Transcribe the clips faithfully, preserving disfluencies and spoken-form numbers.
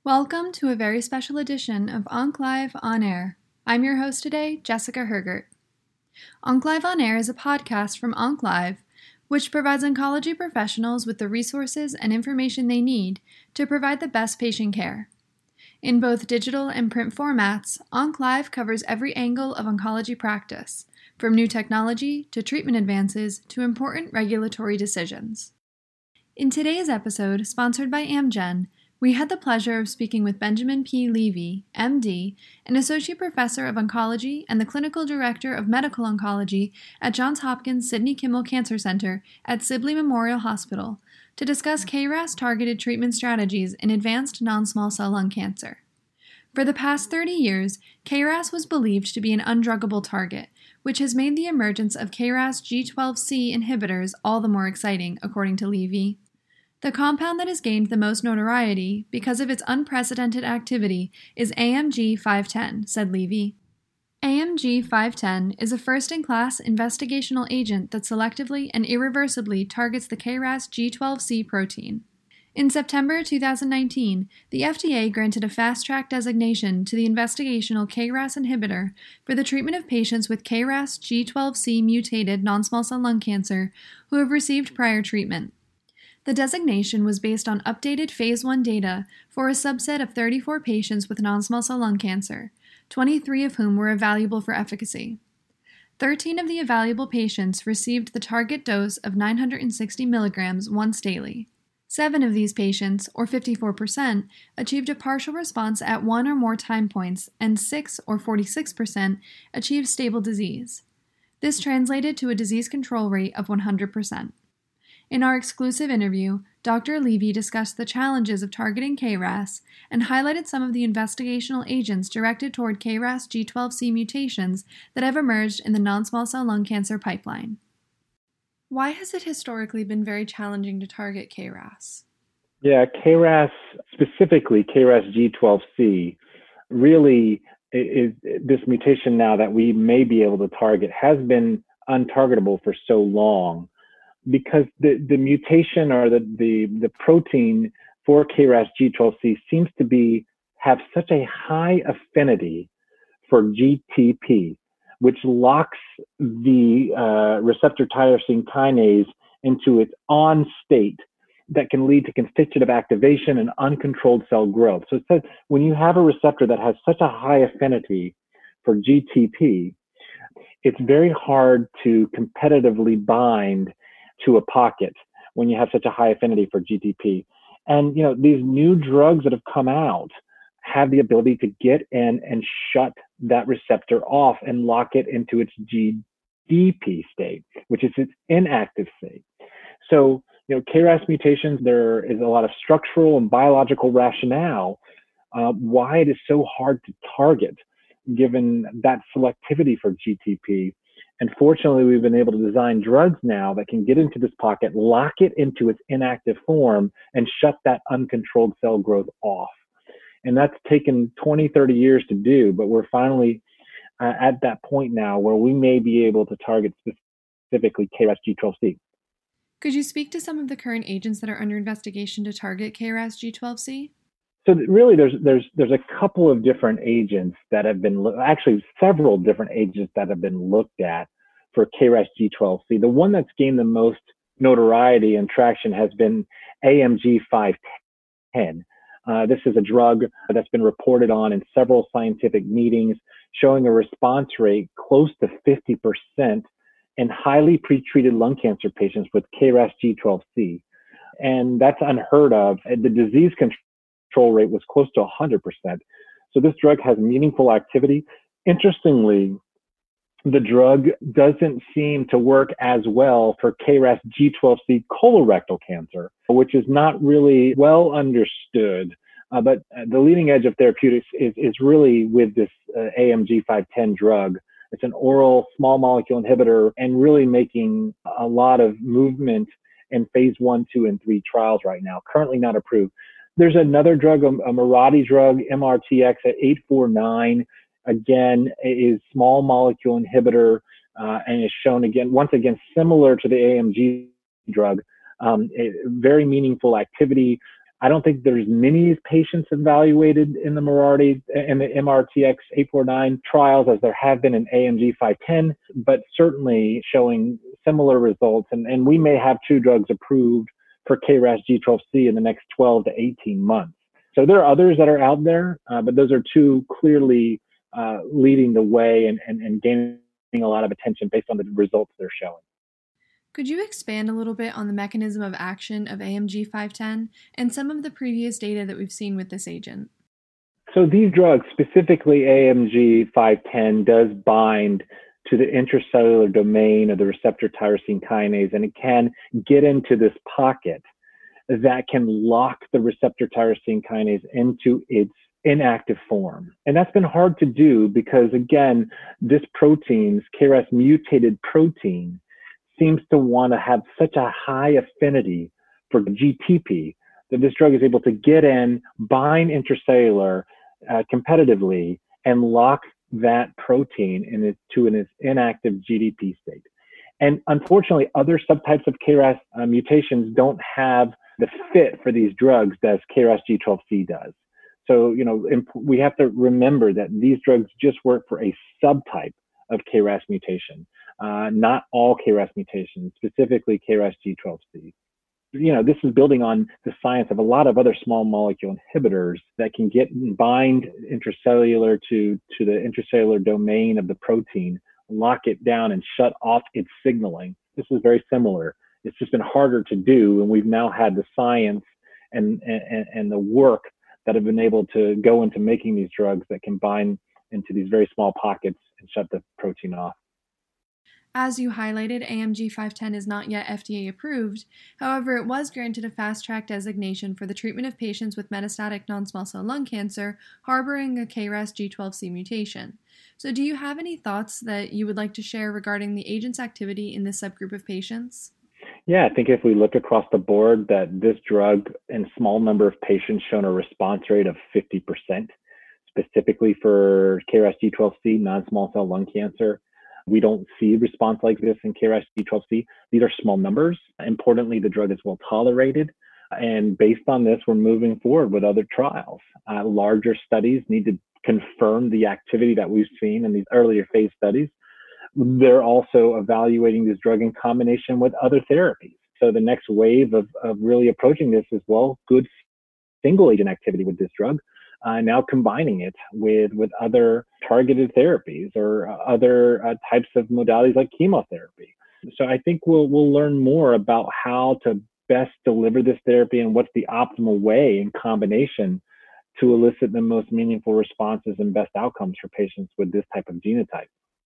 Welcome to a very special edition of OncLive On Air. I'm your host today, Jessica Hergert. OncLive On Air is a podcast from OncLive, which provides oncology professionals with the resources and information they need to provide the best patient care. In both digital and print formats, OncLive covers every angle of oncology practice, from new technology to treatment advances to important regulatory decisions. In today's episode, sponsored by Amgen, we had the pleasure of speaking with Benjamin P. Levy, M D, an associate professor of oncology and the clinical director of medical oncology at Johns Hopkins Sidney Kimmel Cancer Center at Sibley Memorial Hospital, to discuss K R A S-targeted treatment strategies in advanced non-small cell lung cancer. For the past thirty years, K R A S was believed to be an undruggable target, which has made the emergence of K R A S G twelve C inhibitors all the more exciting, according to Levy. The compound that has gained the most notoriety because of its unprecedented activity is A M G five ten, said Levy. A M G five ten is a first-in-class investigational agent that selectively and irreversibly targets the K R A S G twelve C protein. In September two thousand nineteen, the F D A granted a fast-track designation to the investigational K R A S inhibitor for the treatment of patients with K R A S G twelve C mutated non-small cell lung cancer who have received prior treatment. The designation was based on updated phase one data for a subset of thirty-four patients with non-small cell lung cancer, twenty-three of whom were evaluable for efficacy. thirteen of the evaluable patients received the target dose of nine hundred sixty milligrams once daily. Seven of these patients, or fifty-four percent, achieved a partial response at one or more time points, and six, or forty-six percent, achieved stable disease. This translated to a disease control rate of one hundred percent. In our exclusive interview, Doctor Levy discussed the challenges of targeting K R A S and highlighted some of the investigational agents directed toward K R A S G twelve C mutations that have emerged in the non-small cell lung cancer pipeline. Why has it historically been very challenging to target K R A S? Yeah, K R A S, specifically K R A S G twelve C, really is this mutation now that we may be able to target has been untargetable for so long, because the, the mutation or the, the, the protein for K R A S G twelve C seems to be have such a high affinity for G T P, which locks the uh, receptor tyrosine kinase into its on state that can lead to constitutive activation and uncontrolled cell growth. So it says when you have a receptor that has such a high affinity for G T P, it's very hard to competitively bind to a pocket when you have such a high affinity for G T P. And, you know, these new drugs that have come out have the ability to get in and shut that receptor off and lock it into its G D P state, which is its inactive state. So, you know, K R A S mutations, there is a lot of structural and biological rationale uh, why it is so hard to target, given that selectivity for G T P. And fortunately, we've been able to design drugs now that can get into this pocket, lock it into its inactive form, and shut that uncontrolled cell growth off. And that's taken twenty, thirty years to do, but we're finally uh, at that point now where we may be able to target specifically K R A S G twelve C. Could you speak to some of the current agents that are under investigation to target K R A S G twelve C? So really, there's there's there's a couple of different agents that have been lo- actually several different agents that have been looked at for K R A S G twelve C. The one that's gained the most notoriety and traction has been A M G five ten. Uh, this is a drug that's been reported on in several scientific meetings, showing a response rate close to fifty percent in highly pretreated lung cancer patients with K R A S G twelve C, and that's unheard of. The disease control control rate was close to one hundred percent. So this drug has meaningful activity. Interestingly, the drug doesn't seem to work as well for K R A S G twelve C colorectal cancer, which is not really well understood. Uh, but the leading edge of therapeutics is, is really with this uh, A M G five ten drug. It's an oral small molecule inhibitor and really making a lot of movement in phase one, two, and three trials right now, currently not approved. There's another drug, a, a Mirati drug, M R T X at eight forty-nine. Again, is small molecule inhibitor uh, and is shown again, once again, similar to the A M G drug, um, very meaningful activity. I don't think there's many patients evaluated in the Mirati in the M R T X eight forty-nine trials as there have been in A M G five ten, but certainly showing similar results. And, and we may have two drugs approved for K R A S G twelve C in the next twelve to eighteen months. So there are others that are out there, uh, but those are two clearly uh, leading the way and, and, and gaining a lot of attention based on the results they're showing. Could you expand a little bit on the mechanism of action of A M G five ten and some of the previous data that we've seen with this agent? So these drugs, specifically A M G five ten, does bind to the intracellular domain of the receptor tyrosine kinase, and it can get into this pocket that can lock the receptor tyrosine kinase into its inactive form. And that's been hard to do because, again, this protein, K R A S mutated protein, seems to want to have such a high affinity for G T P that this drug is able to get in, bind intracellular uh, competitively, and lock that protein in its, to in its inactive G D P state. And unfortunately, other subtypes of K R A S uh, mutations don't have the fit for these drugs as K R A S G twelve C does. So, you know, imp- we have to remember that these drugs just work for a subtype of K R A S mutation. Uh, not all K R A S mutations, specifically K R A S G twelve C. You know, this is building on the science of a lot of other small molecule inhibitors that can get bind intracellular to, to the intracellular domain of the protein, lock it down and shut off its signaling. This is very similar. It's just been harder to do, and we've now had the science and, and, and the work that have been able to go into making these drugs that can bind into these very small pockets and shut the protein off. As you highlighted, A M G five ten is not yet F D A approved. However, it was granted a Fast Track designation for the treatment of patients with metastatic non-small cell lung cancer harboring a K R A S G twelve C mutation. So do you have any thoughts that you would like to share regarding the agent's activity in this subgroup of patients? Yeah, I think if we look across the board that this drug in a small number of patients shown a response rate of fifty percent, specifically for K R A S G twelve C non-small cell lung cancer. We don't see response like this in K R A S G twelve C. These are small numbers. Importantly, the drug is well tolerated. And based on this, we're moving forward with other trials. Uh, larger studies need to confirm the activity that we've seen in these earlier phase studies. They're also evaluating this drug in combination with other therapies. So the next wave of, of really approaching this is, well, good single agent activity with this drug. Uh, now combining it with, with other targeted therapies or uh, other uh, types of modalities like chemotherapy. So I think we'll, we'll learn more about how to best deliver this therapy and what's the optimal way in combination to elicit the most meaningful responses and best outcomes for patients with this type of genotype.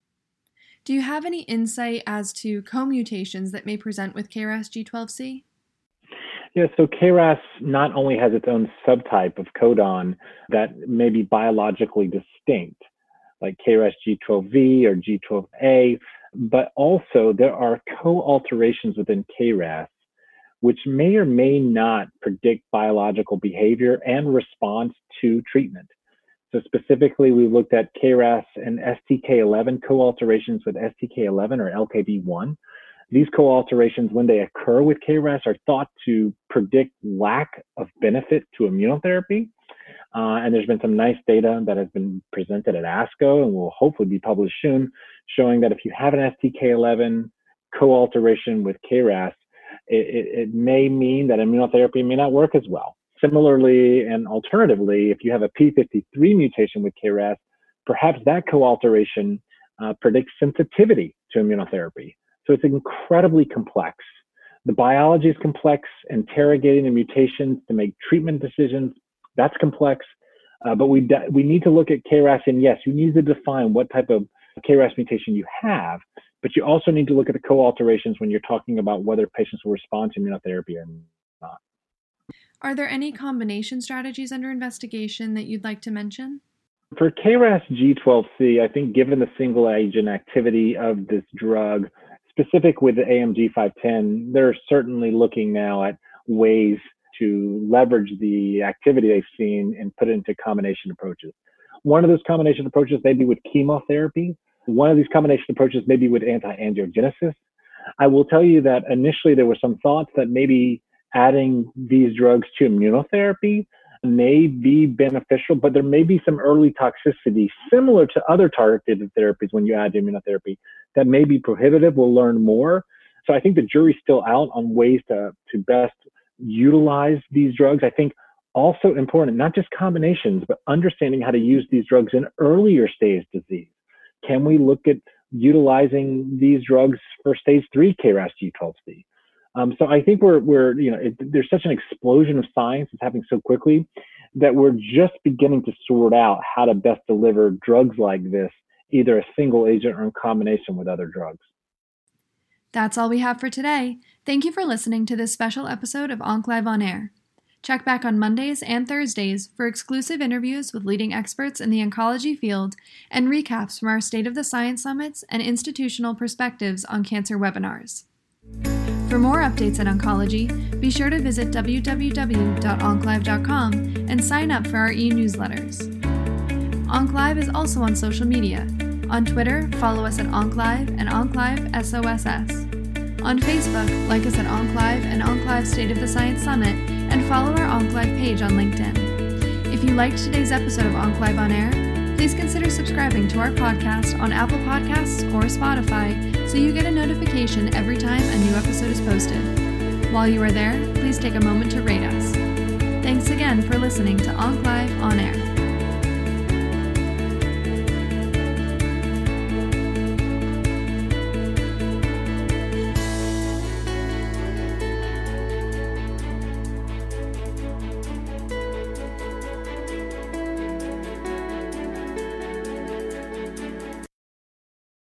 Do you have any insight as to co-mutations that may present with K R A S G twelve C? Yeah, so K R A S not only has its own subtype of codon that may be biologically distinct, like K R A S G twelve V or G twelve A, but also there are co-alterations within K R A S which may or may not predict biological behavior and response to treatment. So specifically, we looked at K R A S and S T K eleven co-alterations with S T K eleven or L K B one. These co-alterations, when they occur with K R A S, are thought to predict lack of benefit to immunotherapy. Uh, and there's been some nice data that has been presented at ASCO and will hopefully be published soon, showing that if you have an S T K eleven co-alteration with K R A S, it, it, it may mean that immunotherapy may not work as well. Similarly, and alternatively, if you have a P fifty-three mutation with K R A S, perhaps that co-alteration uh, predicts sensitivity to immunotherapy. So it's incredibly complex. The biology is complex. Interrogating the mutations to make treatment decisions, that's complex. Uh, but we we need to look at K R A S, and yes, you need to define what type of K R A S mutation you have, but you also need to look at the co-alterations when you're talking about whether patients will respond to immunotherapy or not. Are there any combination strategies under investigation that you'd like to mention? For K R A S G twelve C, I think given the single agent activity of this drug, specific with the A M G five ten, they're certainly looking now at ways to leverage the activity they've seen and put it into combination approaches. One of those combination approaches may be with chemotherapy. One of these combination approaches may be with anti-angiogenesis. I will tell you that initially there were some thoughts that maybe adding these drugs to immunotherapy may be beneficial, but there may be some early toxicity similar to other targeted therapies when you add immunotherapy that may be prohibitive. We'll learn more. So I think the jury's still out on ways to, to best utilize these drugs. I think also important, not just combinations, but understanding how to use these drugs in earlier stage disease. Can we look at utilizing these drugs for stage three K R A S G twelve C? Um, so I think we're, we're you know, it, there's such an explosion of science that's happening so quickly that we're just beginning to sort out how to best deliver drugs like this, either a single agent or in combination with other drugs. That's all we have for today. Thank you for listening to this special episode of OncLive On Air. Check back on Mondays and Thursdays for exclusive interviews with leading experts in the oncology field and recaps from our State of the Science Summits and institutional perspectives on cancer webinars. For more updates in oncology, be sure to visit w w w dot onclive dot com and sign up for our e-newsletters. OncLive is also on social media. On Twitter, follow us at OncLive and OncLive S O S S. On Facebook, like us at OncLive and OncLive State of the Science Summit, and follow our OncLive page on LinkedIn. If you liked today's episode of OncLive On Air, please consider subscribing to our podcast on Apple Podcasts or Spotify so you get a notification every time a new episode is posted. While you are there, please take a moment to rate us. Thanks again for listening to OncLive On Air.